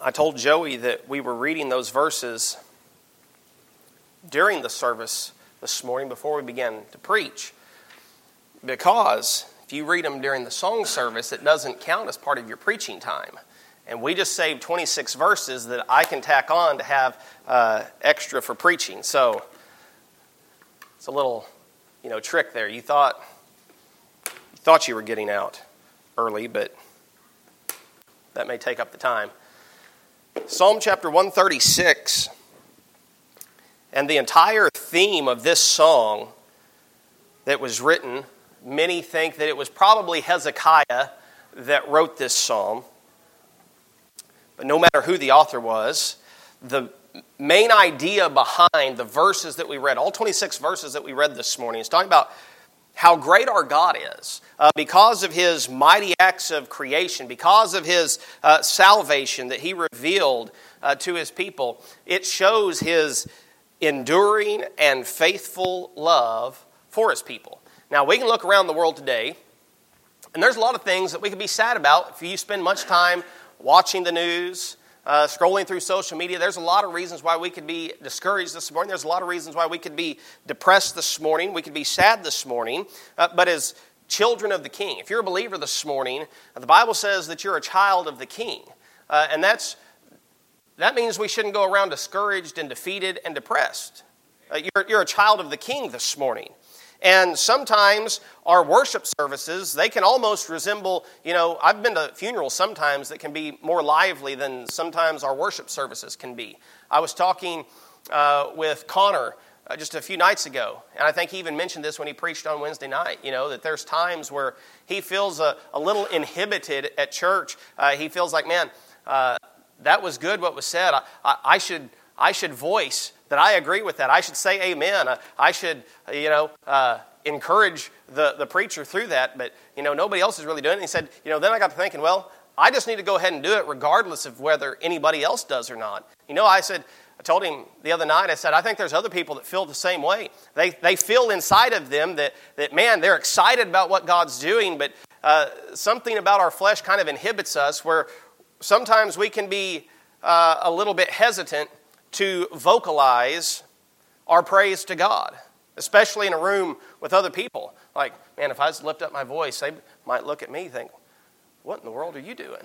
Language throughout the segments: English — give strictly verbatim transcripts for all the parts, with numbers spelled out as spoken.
I told Joey that we were reading those verses during the service this morning before we began to preach, because if you read them during the song service, it doesn't count as part of your preaching time. And we just saved twenty-six verses that I can tack on to have uh, extra for preaching. So it's a little, you know, trick there. You thought you thought you were getting out early, but that may take up the time. Psalm chapter one thirty-six, and the entire theme of this song that was written, many think that it was probably Hezekiah that wrote this psalm. But no matter who the author was, the main idea behind the verses that we read, all twenty-six verses that we read this morning, is talking about how great our God is. Uh, because of His mighty acts of creation, because of His uh, salvation that He revealed uh, to His people, it shows His enduring and faithful love for His people. Now, we can look around the world today, and there's a lot of things that we can be sad about. If you spend much time watching the news, uh, scrolling through social media, there's a lot of reasons why we could be discouraged this morning. There's a lot of reasons why we could be depressed this morning. We could be sad this morning. Uh, but as children of the King, if you're a believer this morning, uh, the Bible says that you're a child of the King. Uh, and that's that means we shouldn't go around discouraged and defeated and depressed. Uh, you're, you're a child of the King this morning. And sometimes our worship services, they can almost resemble, you know, I've been to funerals sometimes that can be more lively than sometimes our worship services can be. I was talking uh, with Connor uh, just a few nights ago, and I think he even mentioned this when he preached on Wednesday night, you know, that there's times where he feels a, a little inhibited at church. Uh, he feels like, man, uh, that was good what was said. I, I, I should I should voice that I agree with that. I should say amen. Uh, I should, uh, you know, uh, encourage the, the preacher through that. But, you know, nobody else is really doing it. And he said, you know, then I got to thinking, well, I just need to go ahead and do it regardless of whether anybody else does or not. You know, I said, I told him the other night, I said, I think there's other people that feel the same way. They they feel inside of them that, that man, they're excited about what God's doing, but uh, something about our flesh kind of inhibits us, where sometimes we can be uh, a little bit hesitant to vocalize our praise to God, especially in a room with other people. Like, man, if I just lift up my voice, they might look at me and think, what in the world are you doing?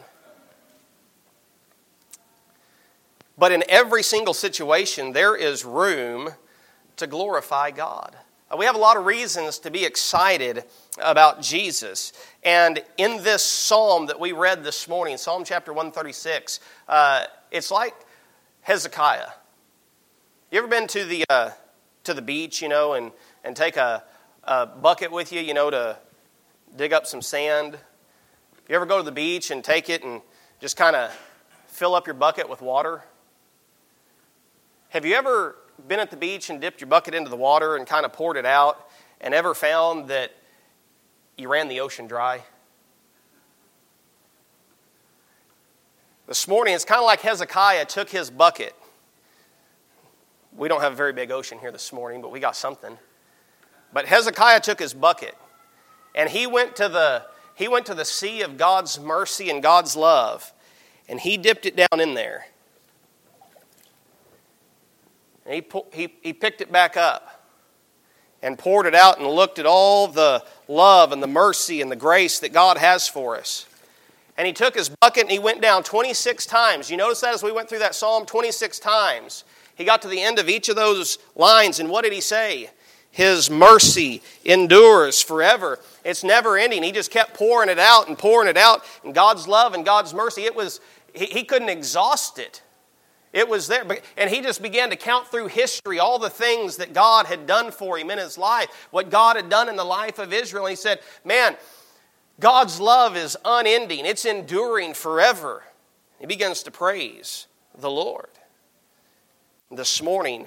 But in every single situation, there is room to glorify God. We have a lot of reasons to be excited about Jesus. And in this psalm that we read this morning, Psalm chapter one thirty-six, uh, it's like Hezekiah. You ever been to the uh, to the beach, you know, and, and take a, a bucket with you, you know, to dig up some sand? You ever go to the beach and take it and just kind of fill up your bucket with water? Have you ever been at the beach and dipped your bucket into the water and kind of poured it out and ever found that you ran the ocean dry? This morning, it's kind of like Hezekiah took his bucket. We don't have a very big ocean here this morning, but we got something. But Hezekiah took his bucket, and he went to the he went to the sea of God's mercy and God's love, and he dipped it down in there. And he he he picked it back up and poured it out and looked at all the love and the mercy and the grace that God has for us. And he took his bucket and he went down twenty-six times. You notice that as we went through that psalm, twenty-six times. He got to the end of each of those lines, and what did he say? His mercy endures forever. It's never ending. He just kept pouring it out and pouring it out. And God's love and God's mercy, it was, he, he couldn't exhaust it. It was there. And he just began to count through history all the things that God had done for him in his life, what God had done in the life of Israel. And he said, man, God's love is unending. It's enduring forever. He begins to praise the Lord. This morning,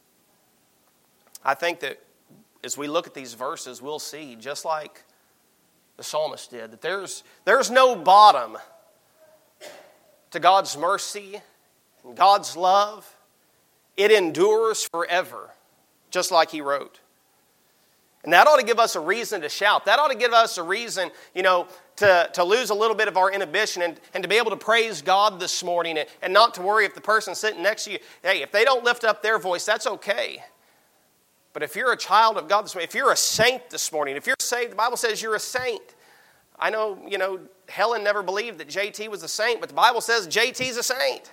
I think that as we look at these verses, we'll see, just like the psalmist did, that there's, there's no bottom to God's mercy and God's love. It endures forever, just like he wrote. And that ought to give us a reason to shout. That ought to give us a reason, you know, to, to lose a little bit of our inhibition and, and to be able to praise God this morning and, and not to worry if the person sitting next to you, hey, if they don't lift up their voice, that's okay. But if you're a child of God this morning, if you're a saint this morning, if you're saved, the Bible says you're a saint. I know, you know, Helen never believed that J T was a saint, but the Bible says J T's a saint.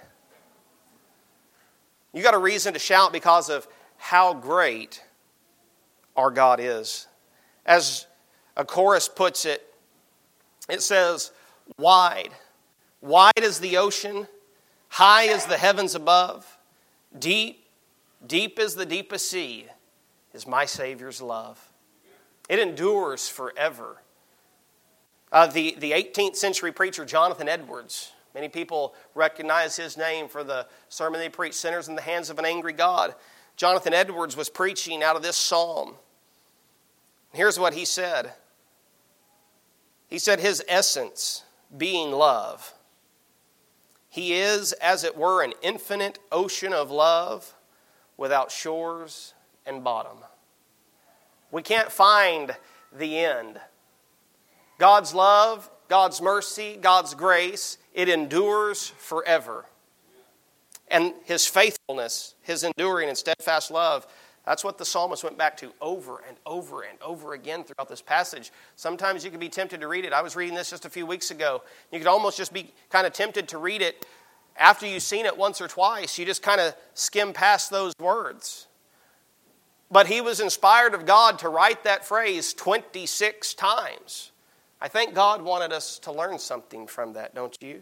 You got a reason to shout because of how great our God is. As a chorus puts it, it says, wide. Wide as the ocean, high as the heavens above, deep, deep as the deepest sea is my Savior's love. It endures forever. Uh, the, the eighteenth century preacher Jonathan Edwards, many people recognize his name for the sermon they preached, Sinners in the Hands of an Angry God. Jonathan Edwards was preaching out of this psalm. Here's what he said. He said, his essence being love, he is, as it were, an infinite ocean of love without shores and bottom. We can't find the end. God's love, God's mercy, God's grace, it endures forever. And His faithfulness, His enduring and steadfast love, that's what the psalmist went back to over and over and over again throughout this passage. Sometimes you can be tempted to read it. I was reading this just a few weeks ago. You could almost just be kind of tempted to read it after you've seen it once or twice. You just kind of skim past those words. But he was inspired of God to write that phrase twenty-six times. I think God wanted us to learn something from that, don't you?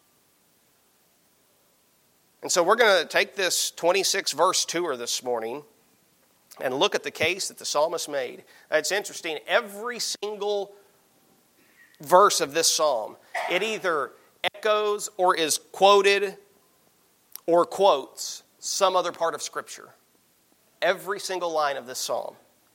And so we're going to take this twenty-six verse tour this morning and look at the case that the psalmist made. It's interesting. Every single verse of this psalm, it either echoes or is quoted or quotes some other part of Scripture. Every single line of this psalm.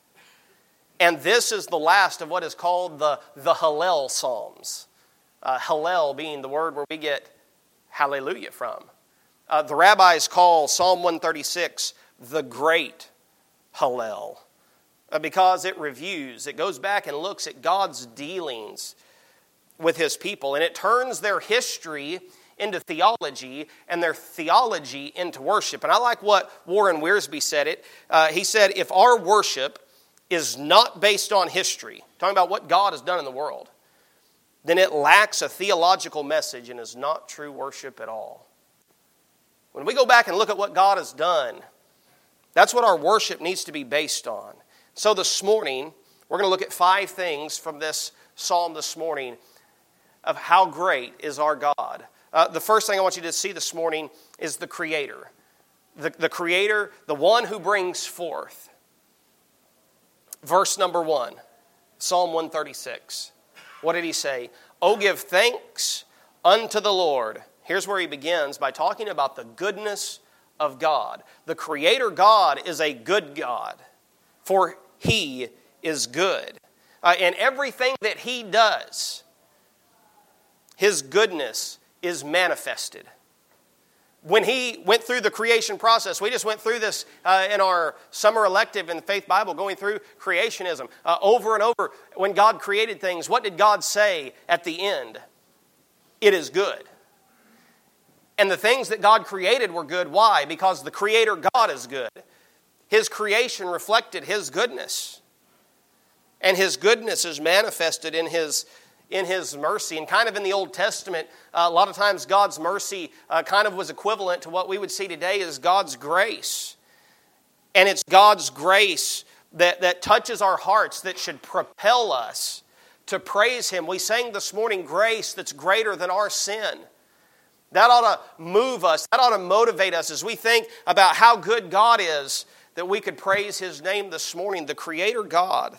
And this is the last of what is called the, the Hallel Psalms. Uh, Hallel being the word where we get hallelujah from. Uh, the rabbis call Psalm one thirty-six the Great Hallel uh, because it reviews, it goes back and looks at God's dealings with His people. And it turns their history into theology and their theology into worship. And I like what Warren Wiersbe said it. Uh, he said, if our worship is not based on history, talking about what God has done in the world, then it lacks a theological message and is not true worship at all. When we go back and look at what God has done, that's what our worship needs to be based on. So this morning, we're going to look at five things from this psalm this morning of how great is our God. Uh, the first thing I want you to see this morning is the Creator. The, the Creator, the one who brings forth. Verse number one, Psalm one thirty-six. What did he say? Oh, give thanks unto the Lord. Here's where he begins by talking about the goodness of God. The Creator God is a good God, for He is good. Uh, and everything that He does, His goodness is manifested. When He went through the creation process, we just went through this uh, in our summer elective in the Faith Bible, going through creationism. Uh, over and over, when God created things, what did God say at the end? It is good. And the things that God created were good. Why? Because the Creator God is good. His creation reflected His goodness. And His goodness is manifested in His in His mercy. And kind of in the Old Testament, uh, a lot of times God's mercy uh, kind of was equivalent to what we would see today as God's grace. And it's God's grace that, that touches our hearts that should propel us to praise Him. We sang this morning, grace that's greater than our sin. That ought to move us. That ought to motivate us as we think about how good God is, that we could praise His name this morning, the Creator God.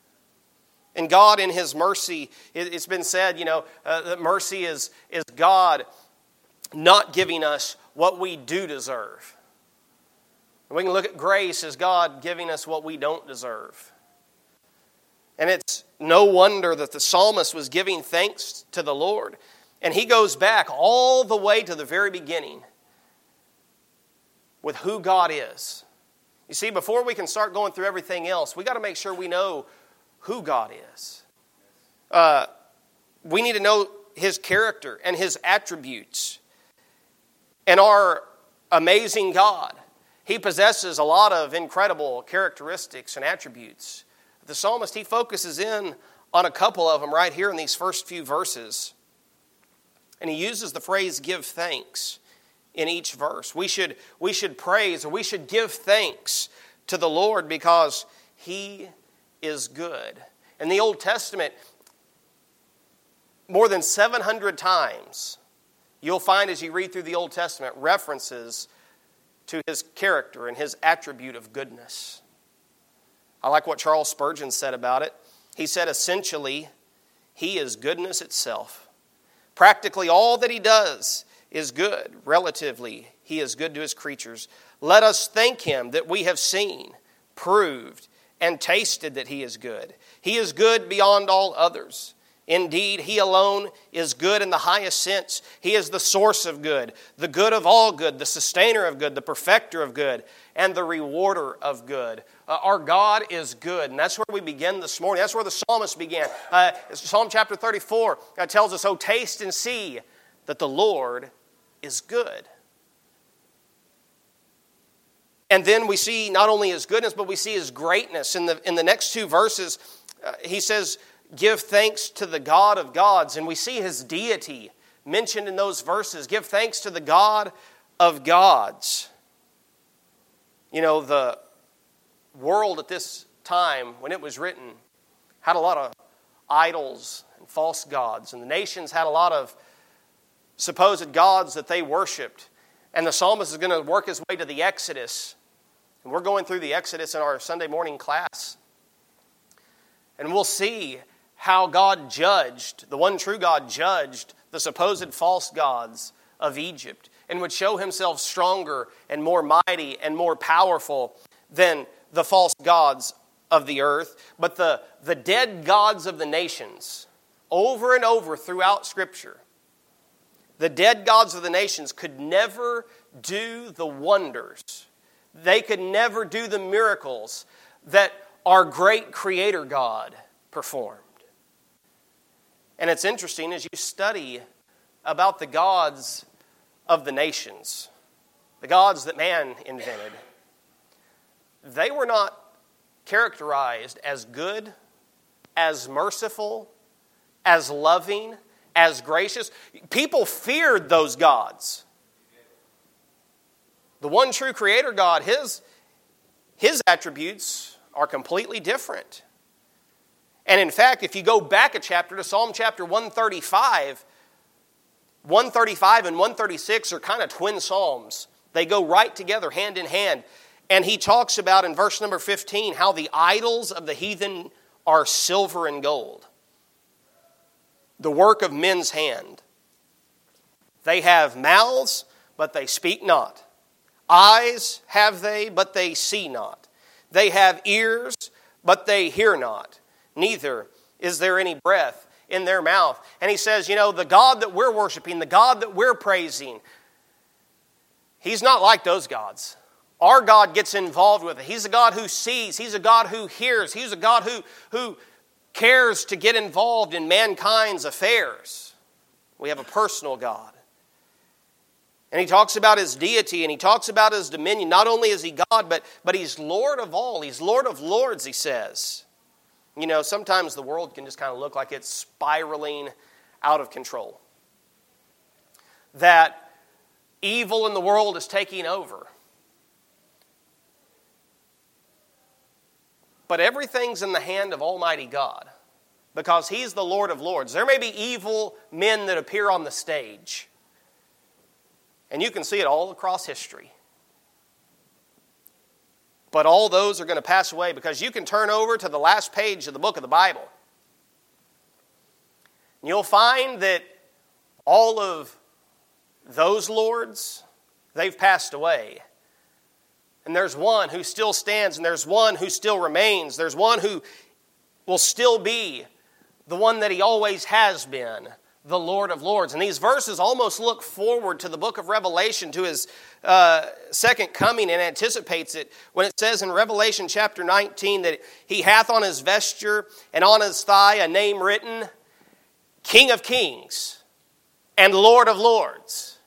And God in His mercy, it's been said, you know, uh, that mercy is, is God not giving us what we do deserve. And we can look at grace as God giving us what we don't deserve. And it's no wonder that the psalmist was giving thanks to the Lord. And he goes back all the way to the very beginning with who God is. You see, before we can start going through everything else, we got to make sure we know who God is. Uh, we need to know His character and His attributes. And our amazing God, He possesses a lot of incredible characteristics and attributes. The psalmist, he focuses in on a couple of them right here in these first few verses. And he uses the phrase, give thanks, in each verse. We should, we should praise, or we should give thanks to the Lord because He is good. In the Old Testament, more than seven hundred times, you'll find as you read through the Old Testament references to His character and His attribute of goodness. I like what Charles Spurgeon said about it. He said, essentially, He is goodness itself. Practically all that He does is good. Relatively, He is good to His creatures. Let us thank Him that we have seen, proved, and tasted that He is good. He is good beyond all others. Indeed, He alone is good in the highest sense. He is the source of good, the good of all good, the sustainer of good, the perfecter of good, and the rewarder of good. Uh, our God is good, and that's where we begin this morning. That's where the psalmist began. Uh, Psalm chapter thirty-four uh, tells us, "Oh, taste and see that the Lord is good." And then we see not only His goodness, but we see His greatness. In the, in the next two verses, uh, he says, give thanks to the God of gods. And we see His deity mentioned in those verses. Give thanks to the God of gods. You know, the world at this time, when it was written, had a lot of idols and false gods. And the nations had a lot of supposed gods that they worshipped. And the psalmist is going to work his way to the Exodus. And we're going through the Exodus in our Sunday morning class. And we'll see how God judged, the one true God judged the supposed false gods of Egypt and would show Himself stronger and more mighty and more powerful than the false gods of the earth. But the, the dead gods of the nations, over and over throughout Scripture, the dead gods of the nations could never do the wonders. They could never do the miracles that our great Creator God performed. And it's interesting as you study about the gods of the nations, the gods that man invented, they were not characterized as good, as merciful, as loving, as gracious. People feared those gods. The one true Creator God, His, His attributes are completely different. And in fact, if you go back a chapter to Psalm chapter one thirty-five, one thirty-five and one thirty-six are kind of twin psalms. They go right together, hand in hand. And he talks about in verse number fifteen how the idols of the heathen are silver and gold, the work of men's hand. They have mouths, but they speak not. Eyes have they, but they see not. They have ears, but they hear not. Neither is there any breath in their mouth. And he says, you know, the God that we're worshiping, the God that we're praising, He's not like those gods. Our God gets involved with it. He's a God who sees. He's a God who hears. He's a God who, who cares to get involved in mankind's affairs. We have a personal God. And he talks about His deity and he talks about His dominion. Not only is He God, but, but He's Lord of all. He's Lord of lords, he says. You know, sometimes the world can just kind of look like it's spiraling out of control. That evil in the world is taking over. But everything's in the hand of Almighty God because He's the Lord of lords. There may be evil men that appear on the stage. And you can see it all across history. But all those are going to pass away because you can turn over to the last page of the book of the Bible. And you'll find that all of those lords, they've passed away. And there's one who still stands and there's one who still remains. There's one who will still be the one that He always has been, the Lord of Lords. And these verses almost look forward to the book of Revelation, to his uh, second coming, and anticipates it when it says in Revelation chapter nineteen that he hath on his vesture and on his thigh a name written, King of Kings and Lord of Lords.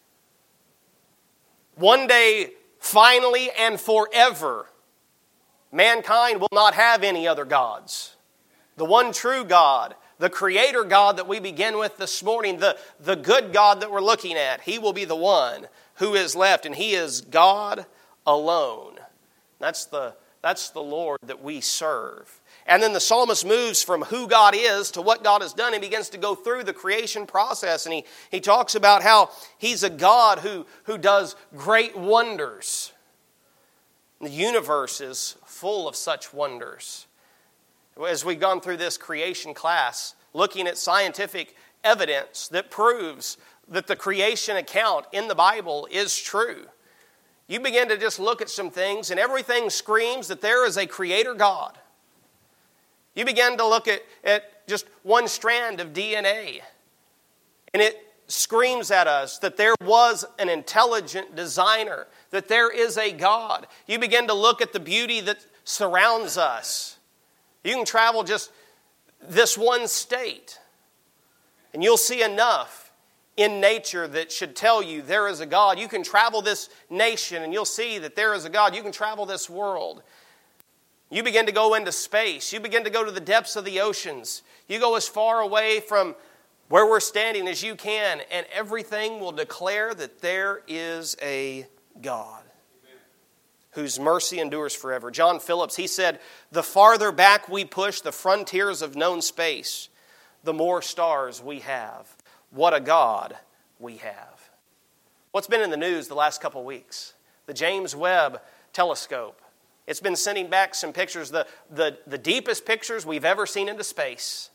One day, finally and forever, mankind will not have any other gods. The one true God, the Creator God that we begin with this morning, the, the good God that we're looking at, He will be the one who is left, and He is God alone. That's the, that's the Lord that we serve. And then the psalmist moves from who God is to what God has done. He begins to go through the creation process, and he, he talks about how He's a God who, who does great wonders. The universe is full of such wonders. As we've gone through this creation class, looking at scientific evidence that proves that the creation account in the Bible is true, you begin to just look at some things and everything screams that there is a Creator God. You begin to look at, at just one strand of D N A, and it screams at us that there was an intelligent designer, that there is a God. You begin to look at the beauty that surrounds us. You can travel just this one state, and you'll see enough in nature that should tell you there is a God. You can travel this nation, and you'll see that there is a God. You can travel this world. You begin to go into space. You begin to go to the depths of the oceans. You go as far away from where we're standing as you can, and everything will declare that there is a God whose mercy endures forever. John Phillips, he said, the farther back we push the frontiers of known space, the more stars we have. What a God we have. What's been in the news the last couple weeks? The James Webb Telescope. It's been sending back some pictures, the, the, the deepest pictures we've ever seen into space.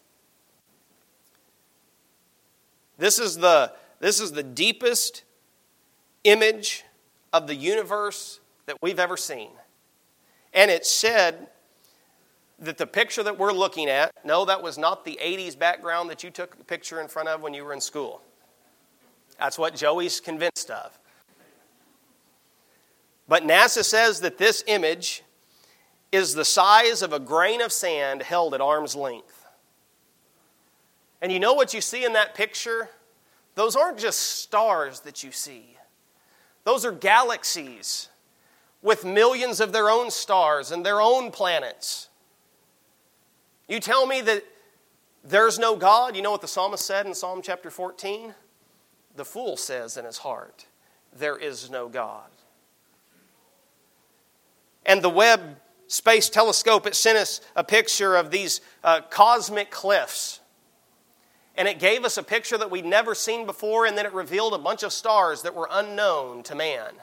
This is the, this is the deepest image of the universe that we've ever seen. And it said that the picture that we're looking at, no, that was not the eighties background that you took a picture in front of when you were in school. That's what Joey's convinced of. But NASA says that this image is the size of a grain of sand held at arm's length. And you know what you see in that picture? Those aren't just stars that you see. Those are galaxies with millions of their own stars and their own planets. You tell me that there's no God? You know what the psalmist said in Psalm chapter fourteen? The fool says in his heart, there is no God. And the Webb Space Telescope, it sent us a picture of these uh, cosmic cliffs. And it gave us a picture that we'd never seen before, and then it revealed a bunch of stars that were unknown to man.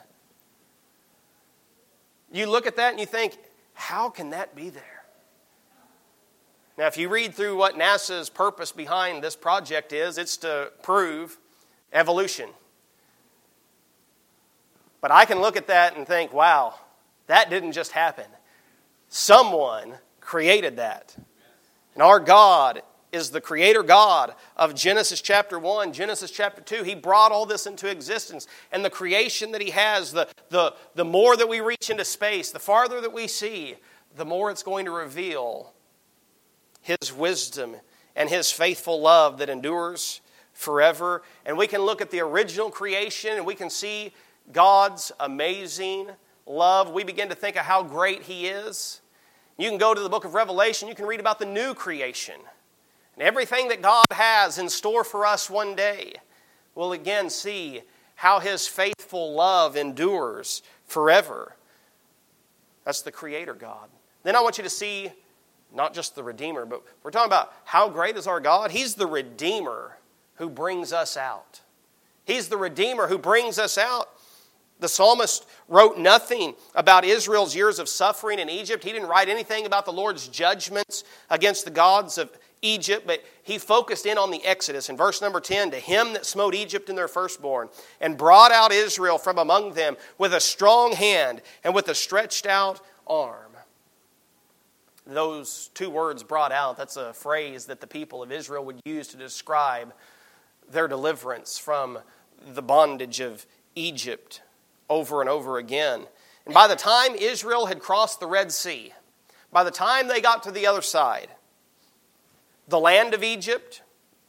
You look at that and you think, how can that be there? Now, if you read through what NASA's purpose behind this project is, it's to prove evolution. But I can look at that and think, wow, that didn't just happen. Someone created that. And our God is the Creator God of Genesis chapter one, Genesis chapter two. He brought all this into existence. And the creation that He has, the, the, the more that we reach into space, the farther that we see, the more it's going to reveal His wisdom and His faithful love that endures forever. And we can look at the original creation and we can see God's amazing love. We begin to think of how great He is. You can go to the book of Revelation, you can read about the new creation. And everything that God has in store for us one day, we'll again see how His faithful love endures forever. That's the Creator God. Then I want you to see not just the Redeemer, but we're talking about how great is our God. He's the Redeemer who brings us out. He's the Redeemer who brings us out. The psalmist wrote nothing about Israel's years of suffering in Egypt. He didn't write anything about the Lord's judgments against the gods of Egypt, but he focused in on the Exodus. In verse number ten, to Him that smote Egypt in their firstborn, and brought out Israel from among them with a strong hand and with a stretched out arm. those two words brought out, that's a phrase that the people of Israel would use to describe their deliverance from the bondage of Egypt over and over again. And by the time Israel had crossed the Red Sea, by the time they got to the other side, the land of Egypt,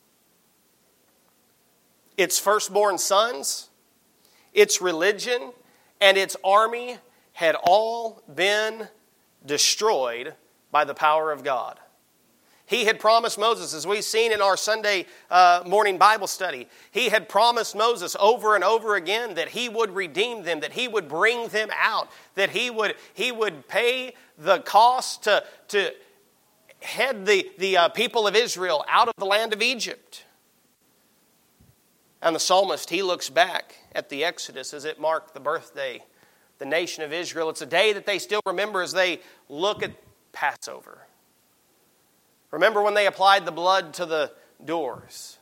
its firstborn sons, its religion, and its army had all been destroyed by the power of God. He had promised Moses, as we've seen in our Sunday uh, morning Bible study, he had promised Moses over and over again that he would redeem them, that he would bring them out, that he would, he would pay the cost to, to head the, the uh, people of Israel out of the land of Egypt. And the psalmist, he looks back at the Exodus as it marked the birthday, the nation of Israel. It's a day that they still remember as they look at Passover. Remember when they applied the blood to the doors?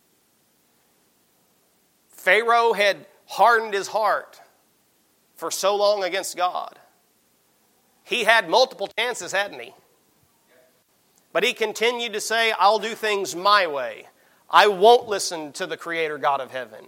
Pharaoh had hardened his heart for so long against God. He had multiple chances, hadn't he? But he continued to say, I'll do things my way. I won't listen to the Creator God of heaven.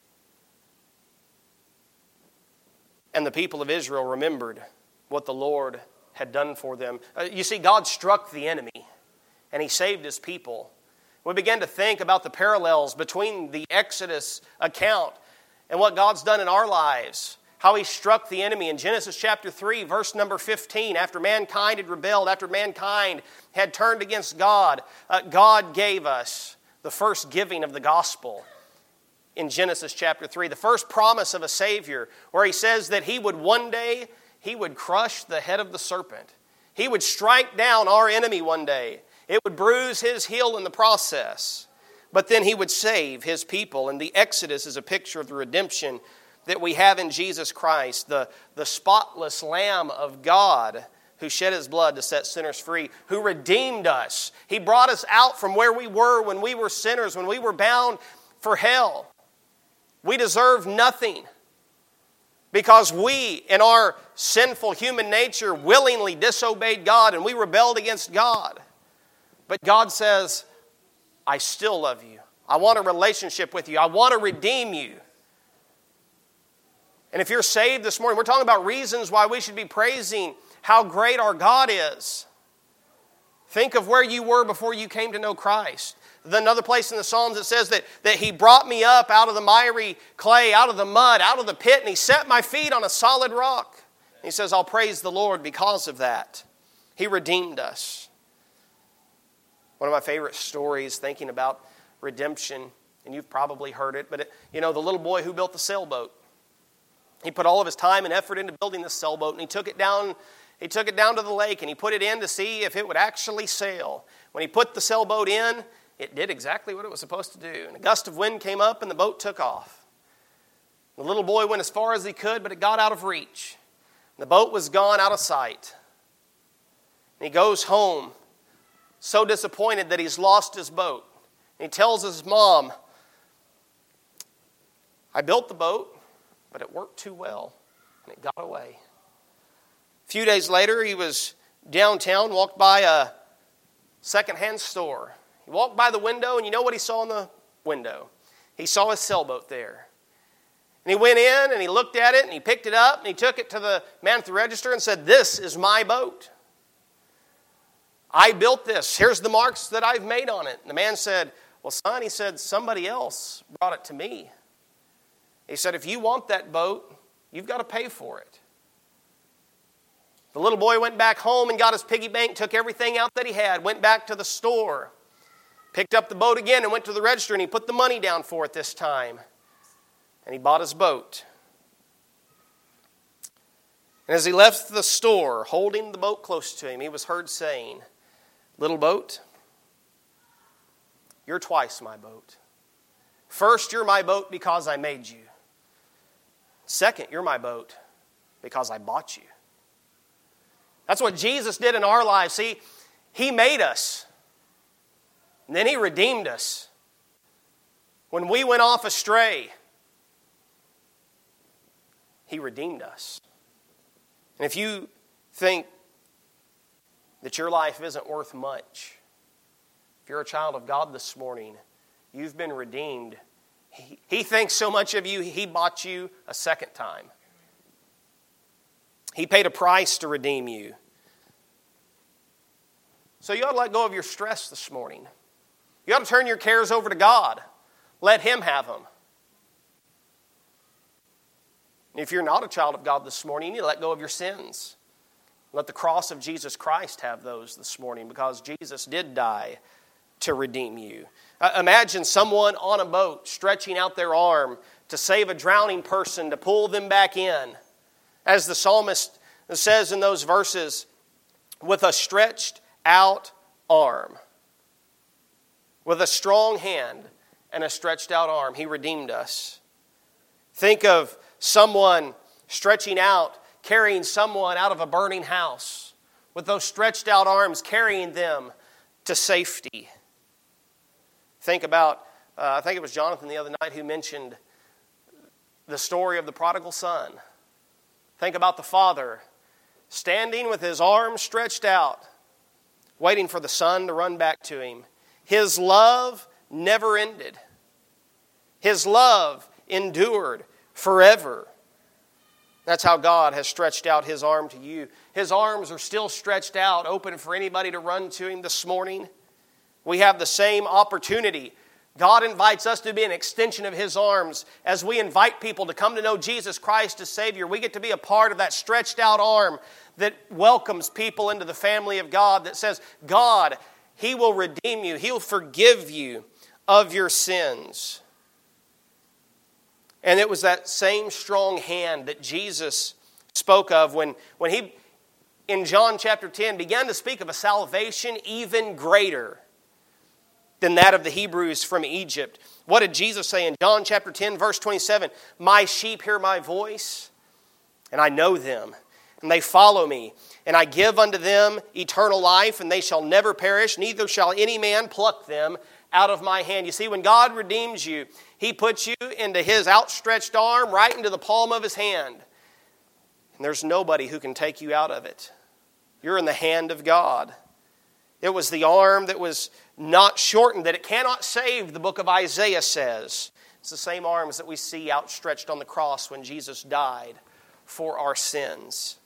And the people of Israel remembered what the Lord had done for them. Uh, you see, God struck the enemy, and He saved His people. We began to think about the parallels between the Exodus account and what God's done in our lives. How He struck the enemy in Genesis chapter three, verse number fifteen. After mankind had rebelled, after mankind had turned against God, uh, God gave us the first giving of the gospel in Genesis chapter three. The first promise of a Savior, where He says that He would one day, He would crush the head of the serpent. He would strike down our enemy one day. It would bruise His heel in the process. But then He would save His people. And the Exodus is a picture of the redemption that we have in Jesus Christ, the, the spotless Lamb of God who shed His blood to set sinners free, who redeemed us. He brought us out from where we were when we were sinners, when we were bound for hell. We deserve nothing because we, in our sinful human nature, willingly disobeyed God and we rebelled against God. But God says, I still love you. I want a relationship with you. I want to redeem you. And if you're saved this morning, we're talking about reasons why we should be praising how great our God is. Think of where you were before you came to know Christ. Another place in the Psalms it says that, that He brought me up out of the miry clay, out of the mud, out of the pit, and He set my feet on a solid rock. And He says, I'll praise the Lord because of that. He redeemed us. One of my favorite stories thinking about redemption, and you've probably heard it, but it, you know, the little boy who built the sailboat. He put all of his time and effort into building this sailboat, and he took it down He took it down to the lake, and he put it in to see if it would actually sail. When he put the sailboat in, it did exactly what it was supposed to do. And a gust of wind came up, and the boat took off. The little boy went as far as he could, but it got out of reach. The boat was gone out of sight. And he goes home, so disappointed that he's lost his boat. And he tells his mom, I built the boat, but it worked too well, and it got away. A few days later, he was downtown, walked by a secondhand store. He walked by the window, and you know what he saw in the window? He saw his sailboat there. And he went in, and he looked at it, and he picked it up, and he took it to the man at the register and said, this is my boat. I built this. Here's the marks that I've made on it. And the man said, well, son, he said, somebody else brought it to me. He said, if you want that boat, you've got to pay for it. The little boy went back home and got his piggy bank, took everything out that he had, went back to the store, picked up the boat again and went to the register, and he put the money down for it this time. And he bought his boat. And as he left the store, holding the boat close to him, he was heard saying, little boat, you're twice my boat. First, you're my boat because I made you. Second, you're my boat because I bought you. That's what Jesus did in our lives. See, He made us. And then He redeemed us. When we went off astray, He redeemed us. And if you think that your life isn't worth much. If you're a child of God this morning, you've been redeemed. He, he thinks so much of you, He bought you a second time. He paid a price to redeem you. So you ought to let go of your stress this morning. You ought to turn your cares over to God. Let Him have them. And if you're not a child of God this morning, you need to let go of your sins. Let the cross of Jesus Christ have those this morning, because Jesus did die to redeem you. Uh, imagine someone on a boat stretching out their arm to save a drowning person, to pull them back in. As the psalmist says in those verses, with a stretched out arm, with a strong hand and a stretched out arm, He redeemed us. Think of someone stretching out, carrying someone out of a burning house, with those stretched out arms carrying them to safety. Think about, uh, I think it was Jonathan the other night who mentioned the story of the prodigal son. Think about the father standing with his arms stretched out, waiting for the son to run back to him. His love never ended. His love endured forever. That's how God has stretched out His arm to you. His arms are still stretched out, open for anybody to run to Him this morning. We have the same opportunity. God invites us to be an extension of His arms. As we invite people to come to know Jesus Christ as Savior, we get to be a part of that stretched out arm that welcomes people into the family of God, that says, God, He will redeem you. He'll forgive you of your sins. And it was that same strong hand that Jesus spoke of when, when He, in John chapter ten, began to speak of a salvation even greater than that of the Hebrews from Egypt. What did Jesus say in John chapter ten, verse twenty-seven? My sheep hear my voice, and I know them, and they follow me. And I give unto them eternal life, and they shall never perish, neither shall any man pluck them out of my hand. You see, when God redeems you, He puts you into His outstretched arm, right into the palm of His hand. And there's nobody who can take you out of it. You're in the hand of God. It was the arm that was not shortened, that it cannot save, the book of Isaiah says. It's the same arms that we see outstretched on the cross when Jesus died for our sins.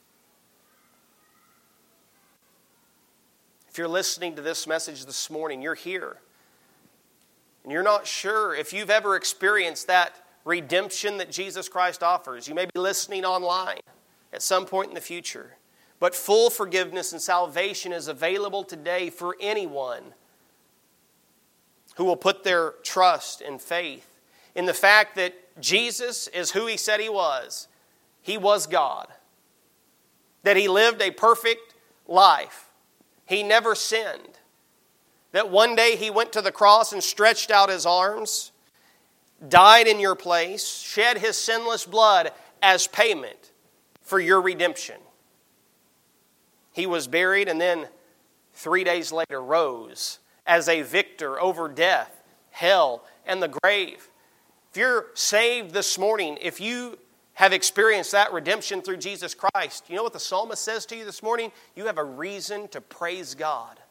If you're listening to this message this morning, you're here. And you're not sure if you've ever experienced that redemption that Jesus Christ offers. You may be listening online at some point in the future. But full forgiveness and salvation is available today for anyone who will put their trust and faith in the fact that Jesus is who He said He was. He was God. That He lived a perfect life. He never sinned. That one day He went to the cross and stretched out His arms, died in your place, shed His sinless blood as payment for your redemption. He was buried and then three days later rose as a victor over death, hell, and the grave. If you're saved this morning, if you have experienced that redemption through Jesus Christ, you know what the psalmist says to you this morning? You have a reason to praise God.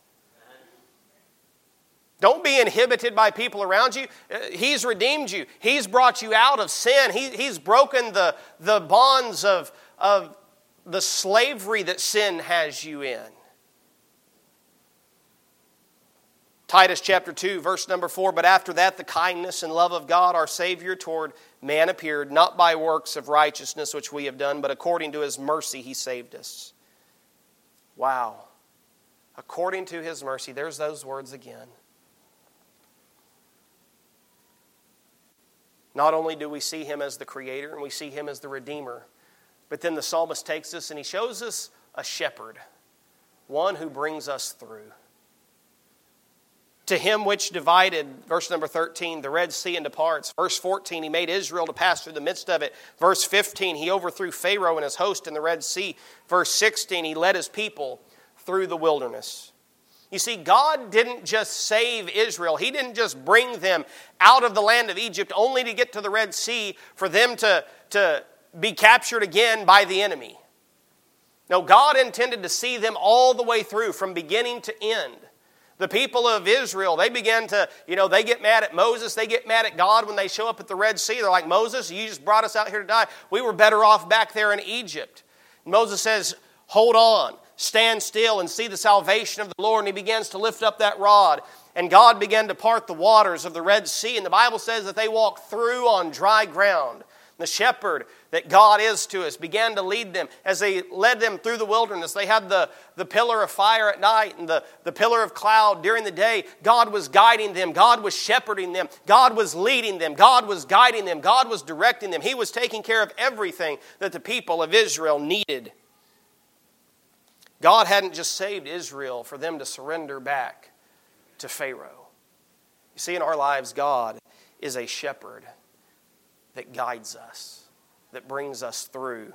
Don't be inhibited by people around you. He's redeemed you. He's brought you out of sin. He, he's broken the, the bonds of, of the slavery that sin has you in. Titus chapter two, verse number four, but after that the kindness and love of God our Savior toward man appeared, not by works of righteousness which we have done, but according to His mercy He saved us. Wow. According to His mercy. There's those words again. Not only do we see Him as the Creator and we see Him as the Redeemer, but then the psalmist takes us and he shows us a shepherd, one who brings us through. To Him which divided, verse number thirteen, the Red Sea into parts. Verse fourteen, He made Israel to pass through the midst of it. Verse fifteen, He overthrew Pharaoh and his host in the Red Sea. Verse sixteen, He led His people through the wilderness. You see, God didn't just save Israel. He didn't just bring them out of the land of Egypt only to get to the Red Sea for them to, to be captured again by the enemy. No, God intended to see them all the way through, from beginning to end. The people of Israel, they began to, you know, they get mad at Moses. They get mad at God when they show up at the Red Sea. They're like, Moses, you just brought us out here to die. We were better off back there in Egypt. And Moses says, hold on, stand still and see the salvation of the Lord. And he begins to lift up that rod. And God began to part the waters of the Red Sea. And the Bible says that they walked through on dry ground. The shepherd that God is to us began to lead them. As they led them through the wilderness, they had the, the pillar of fire at night and the, the pillar of cloud during the day. God was guiding them. God was shepherding them. God was leading them. God was guiding them. God was directing them. He was taking care of everything that the people of Israel needed. God hadn't just saved Israel for them to surrender back to Pharaoh. You see, in our lives, God is a shepherd that guides us, that brings us through.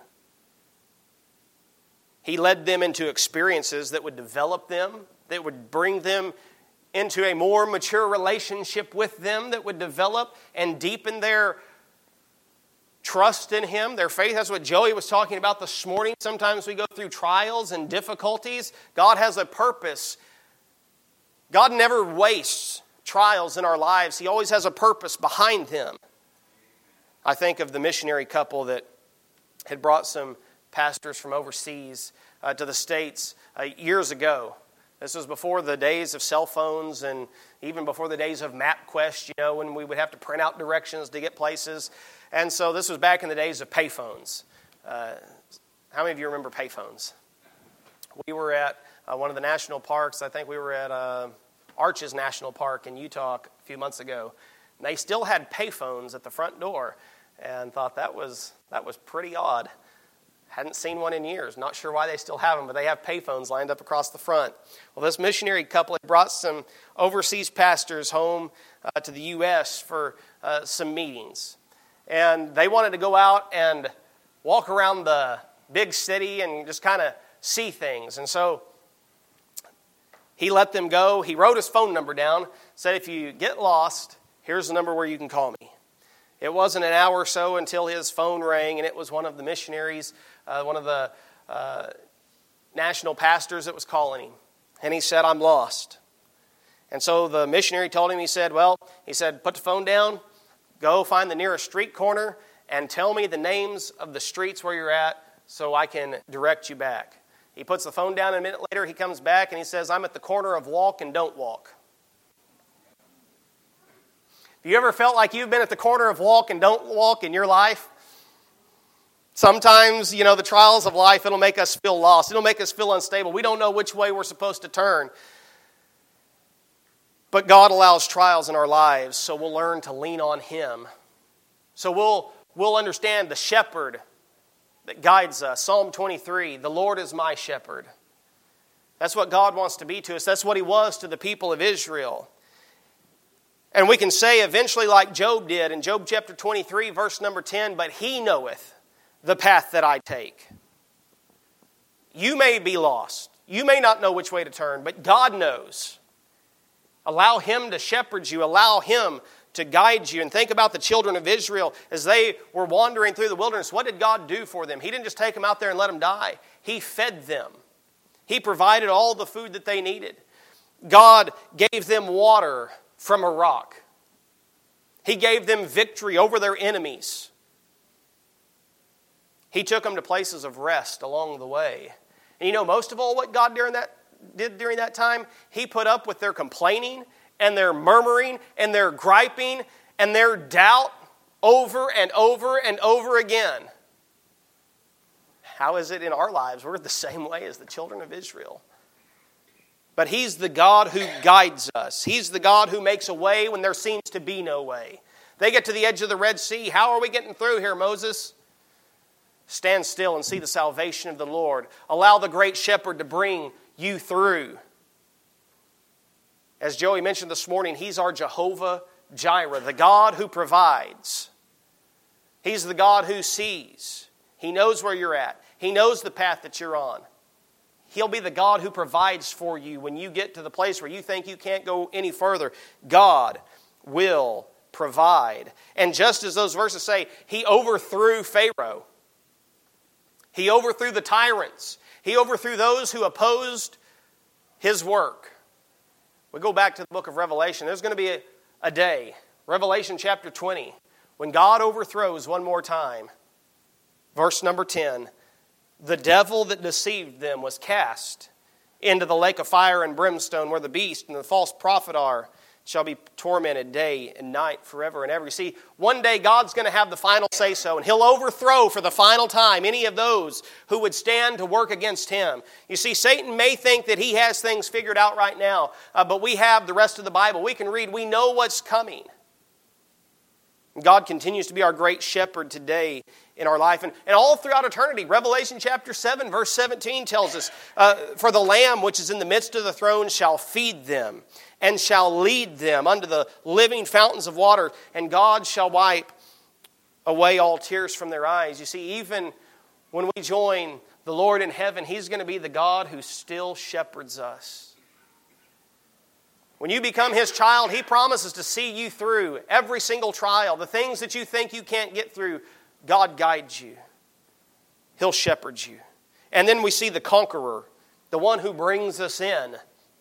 He led them into experiences that would develop them, that would bring them into a more mature relationship with them, that would develop and deepen their trust in Him, their faith. That's what Joey was talking about this morning. Sometimes we go through trials and difficulties. God has a purpose. God never wastes trials in our lives. He always has a purpose behind them. I think of the missionary couple that had brought some pastors from overseas uh, to the States uh, years ago. This was before the days of cell phones and even before the days of MapQuest, you know, when we would have to print out directions to get places. And so this was back in the days of payphones. Uh, how many of you remember payphones? We were at uh, one of the national parks. I think we were at uh, Arches National Park in Utah a few months ago. And they still had payphones at the front door. And thought that was that was pretty odd. Hadn't seen one in years. Not sure why they still have them, but they have payphones lined up across the front. Well, this missionary couple had brought some overseas pastors home uh, to the U S for uh, some meetings. And they wanted to go out and walk around the big city and just kind of see things. And so he let them go. He wrote his phone number down, said, if you get lost, here's the number where you can call me. It wasn't an hour or so until his phone rang, and it was one of the missionaries, uh, one of the uh, national pastors that was calling him. And he said, I'm lost. And so the missionary told him, he said, well, he said, put the phone down, go find the nearest street corner, and tell me the names of the streets where you're at so I can direct you back. He puts the phone down, and a minute later he comes back, and he says, I'm at the corner of Walk and Don't Walk. Have you ever felt like you've been at the corner of walk and don't walk in your life? Sometimes, you know, the trials of life, it'll make us feel lost. It'll make us feel unstable. We don't know which way we're supposed to turn. But God allows trials in our lives, so we'll learn to lean on Him. So we'll, we'll understand the shepherd that guides us. Psalm twenty-three, the Lord is my shepherd. That's what God wants to be to us. That's what He was to the people of Israel. And we can say eventually like Job did in Job chapter twenty-three, verse number ten, but He knoweth the path that I take. You may be lost. You may not know which way to turn, but God knows. Allow Him to shepherd you. Allow Him to guide you. And think about the children of Israel as they were wandering through the wilderness. What did God do for them? He didn't just take them out there and let them die. He fed them. He provided all the food that they needed. God gave them water from a rock. He gave them victory over their enemies. He took them to places of rest along the way. And you know, most of all what God during that, did during that time, He put up with their complaining and their murmuring and their griping and their doubt over and over and over again. How is it in our lives? We're the same way as the children of Israel. But He's the God who guides us. He's the God who makes a way when there seems to be no way. They get to the edge of the Red Sea. How are we getting through here, Moses? Stand still and see the salvation of the Lord. Allow the great shepherd to bring you through. As Joey mentioned this morning, He's our Jehovah Jireh, the God who provides. He's the God who sees. He knows where you're at. He knows the path that you're on. He'll be the God who provides for you when you get to the place where you think you can't go any further. God will provide. And just as those verses say, He overthrew Pharaoh. He overthrew the tyrants. He overthrew those who opposed His work. We go back to the book of Revelation. There's going to be a, a day, Revelation chapter twenty, when God overthrows one more time. Verse number ten, the devil that deceived them was cast into the lake of fire and brimstone, where the beast and the false prophet are, shall be tormented day and night forever and ever. You see, one day God's going to have the final say-so, and He'll overthrow for the final time any of those who would stand to work against Him. You see, Satan may think that he has things figured out right now, uh, but we have the rest of the Bible. We can read, we know what's coming. God continues to be our great shepherd today in our life. And, and all throughout eternity, Revelation chapter seven, verse seventeen tells us, uh, for the Lamb which is in the midst of the throne shall feed them and shall lead them unto the living fountains of water, and God shall wipe away all tears from their eyes. You see, even when we join the Lord in heaven, He's going to be the God who still shepherds us. When you become His child, He promises to see you through every single trial. The things that you think you can't get through, God guides you. He'll shepherd you. And then we see the conqueror, the one who brings us in.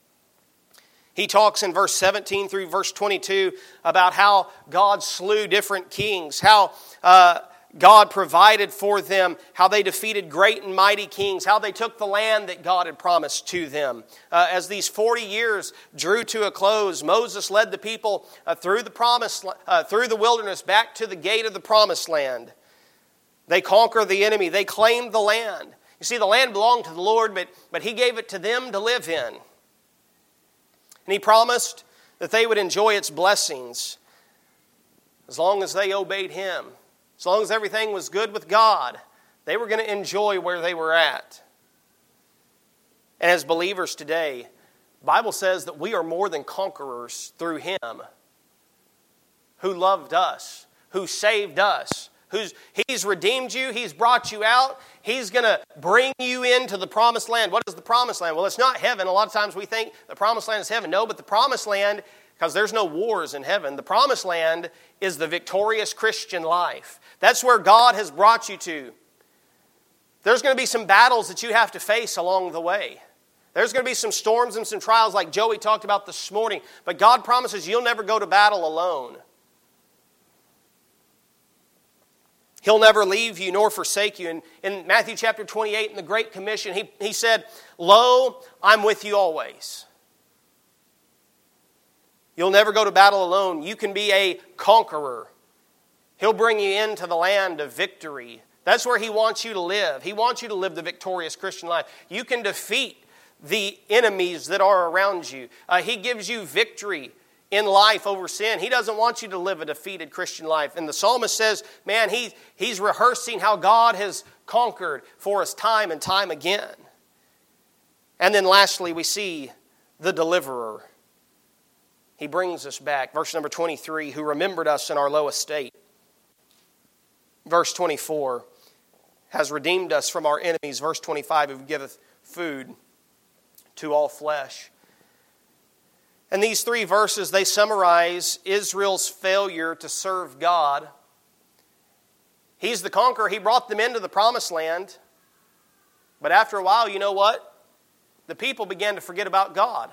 He talks in verse seventeen through verse twenty-two about how God slew different kings, how uh, God provided for them, how they defeated great and mighty kings, how they took the land that God had promised to them. Uh, as these forty years drew to a close, Moses led the people uh, through the promise, uh, through the wilderness back to the gate of the promised land. They conquered the enemy. They claimed the land. You see, the land belonged to the Lord, but, but He gave it to them to live in. And He promised that they would enjoy its blessings as long as they obeyed Him. As long as everything was good with God, they were going to enjoy where they were at. And as believers today, the Bible says that we are more than conquerors through Him who loved us, who saved us, who's He's redeemed you, He's brought you out, He's going to bring you into the promised land. What is the promised land? Well, it's not heaven. A lot of times we think the promised land is heaven. No, but the promised land, because there's no wars in heaven, the promised land is the victorious Christian life. That's where God has brought you to. There's going to be some battles that you have to face along the way. There's going to be some storms and some trials like Joey talked about this morning. But God promises you'll never go to battle alone. He'll never leave you nor forsake you. And in Matthew chapter twenty-eight, in the Great Commission, he, he said, "Lo, I'm with you always." You'll never go to battle alone. You can be a conqueror. He'll bring you into the land of victory. That's where He wants you to live. He wants you to live the victorious Christian life. You can defeat the enemies that are around you. Uh, he gives you victory in life over sin. He doesn't want you to live a defeated Christian life. And the psalmist says, man, he, he's rehearsing how God has conquered for us time and time again. And then lastly, we see the deliverer. He brings us back. Verse number twenty-three, who remembered us in our low estate. Verse twenty-four, has redeemed us from our enemies. Verse twenty-five, who giveth food to all flesh. And these three verses, they summarize Israel's failure to serve God. He's the conqueror. He brought them into the promised land. But after a while, you know what? The people began to forget about God.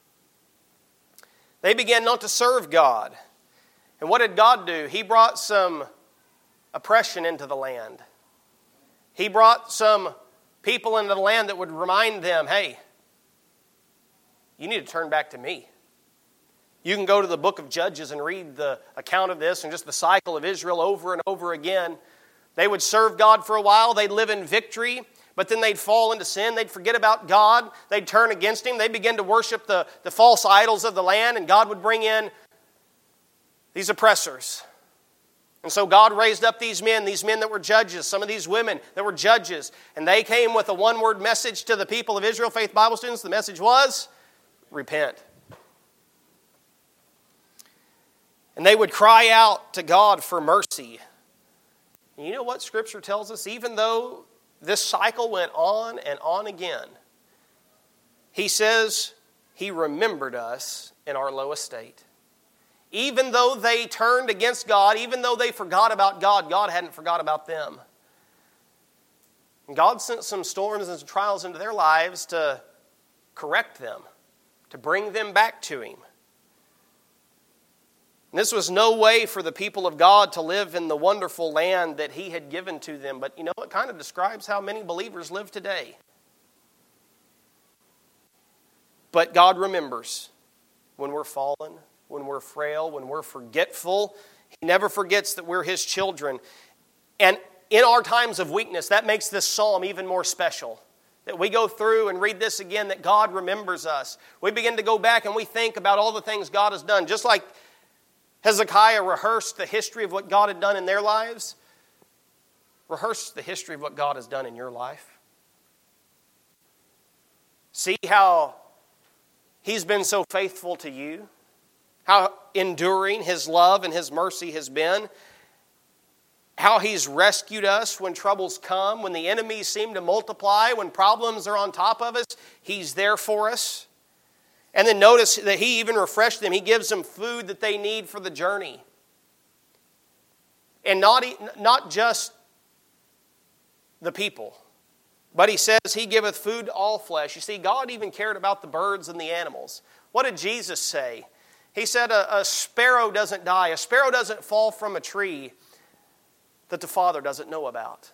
They began not to serve God. And what did God do? He brought some oppression into the land. He brought some people into the land that would remind them, hey, you need to turn back to me. You can go to the book of Judges and read the account of this and just the cycle of Israel over and over again. They would serve God for a while. They'd live in victory, but then they'd fall into sin. They'd forget about God. They'd turn against Him. They'd begin to worship the, the false idols of the land, and God would bring in these oppressors. And so God raised up these men, these men that were judges, some of these women that were judges, and they came with a one-word message to the people of Israel, Faith Bible students. The message was, repent. And they would cry out to God for mercy. And you know what Scripture tells us? Even though this cycle went on and on again, He says He remembered us in our low estate. Even though they turned against God, even though they forgot about God, God hadn't forgot about them. And God sent some storms and some trials into their lives to correct them, to bring them back to Him. And this was no way for the people of God to live in the wonderful land that He had given to them. But you know, it kind of describes how many believers live today. But God remembers when we're fallen, when we're frail, when we're forgetful. He never forgets that we're His children. And in our times of weakness, that makes this psalm even more special. That we go through and read this again, that God remembers us. We begin to go back and we think about all the things God has done. Just like Hezekiah rehearsed the history of what God had done in their lives, rehearse the history of what God has done in your life. See how He's been so faithful to you, how enduring His love and His mercy has been, how He's rescued us when troubles come, when the enemies seem to multiply, when problems are on top of us, He's there for us. And then notice that He even refreshed them. He gives them food that they need for the journey. And not, not just the people, but He says He giveth food to all flesh. You see, God even cared about the birds and the animals. What did Jesus say? He said a, a sparrow doesn't die. A sparrow doesn't fall from a tree that the Father doesn't know about.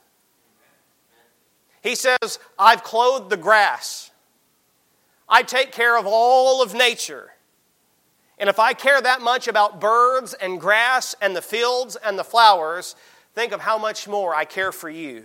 He says, I've clothed the grass. I take care of all of nature. And if I care that much about birds and grass and the fields and the flowers, think of how much more I care for you.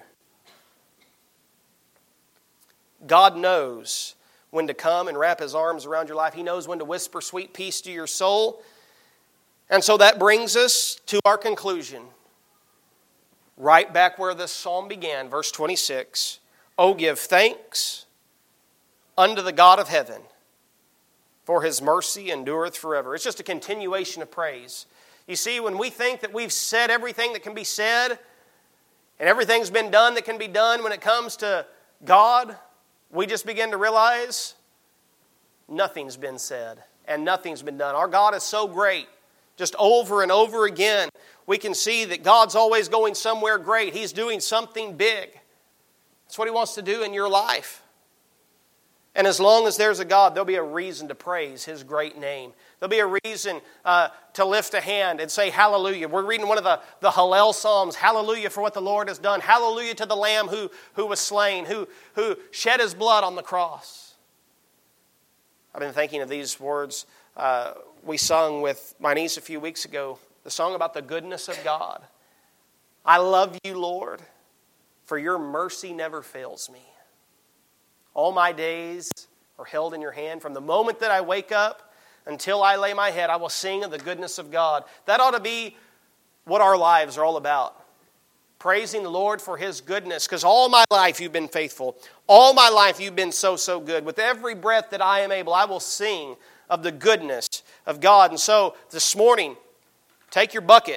God knows when to come and wrap His arms around your life. He knows when to whisper sweet peace to your soul. And so that brings us to our conclusion. Right back where this psalm began, verse twenty-six. Oh, give thanks unto the God of heaven, for His mercy endureth forever. It's just a continuation of praise. You see, when we think that we've said everything that can be said, and everything's been done that can be done when it comes to God, we just begin to realize nothing's been said and nothing's been done. Our God is so great. Just over and over again, we can see that God's always going somewhere great. He's doing something big. That's what He wants to do in your life. And as long as there's a God, there'll be a reason to praise His great name. There'll be a reason uh, to lift a hand and say hallelujah. We're reading one of the, the Hallel Psalms. Hallelujah for what the Lord has done. Hallelujah to the Lamb who, who was slain, who, who shed His blood on the cross. I've been thinking of these words uh, we sung with my niece a few weeks ago. The song about the goodness of God. I love you, Lord, for your mercy never fails me. All my days are held in your hand. From the moment that I wake up until I lay my head, I will sing of the goodness of God. That ought to be what our lives are all about. Praising the Lord for His goodness. Because all my life you've been faithful. All my life you've been so, so good. With every breath that I am able, I will sing of the goodness of God. And so this morning, take your bucket.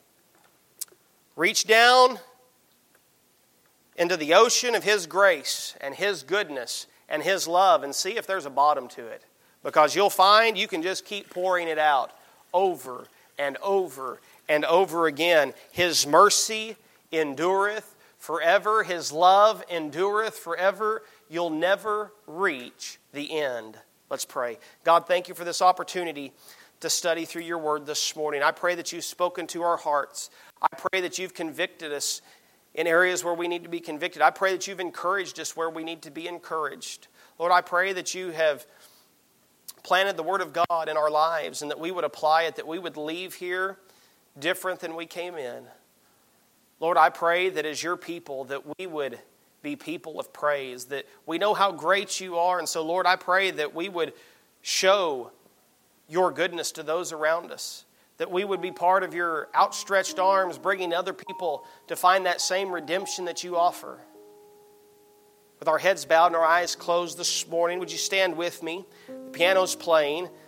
Reach down into the ocean of His grace and His goodness and His love and see if there's a bottom to it. Because you'll find you can just keep pouring it out over and over and over again. His mercy endureth forever. His love endureth forever. You'll never reach the end. Let's pray. God, thank you for this opportunity to study through your word this morning. I pray that you've spoken to our hearts. I pray that you've convicted us in areas where we need to be convicted. I pray that you've encouraged us where we need to be encouraged. Lord, I pray that you have planted the Word of God in our lives and that we would apply it, that we would leave here different than we came in. Lord, I pray that as your people that we would be people of praise, that we know how great you are. And so, Lord, I pray that we would show your goodness to those around us. That we would be part of your outstretched arms, bringing other people to find that same redemption that you offer. With our heads bowed and our eyes closed this morning, would you stand with me? The piano's playing.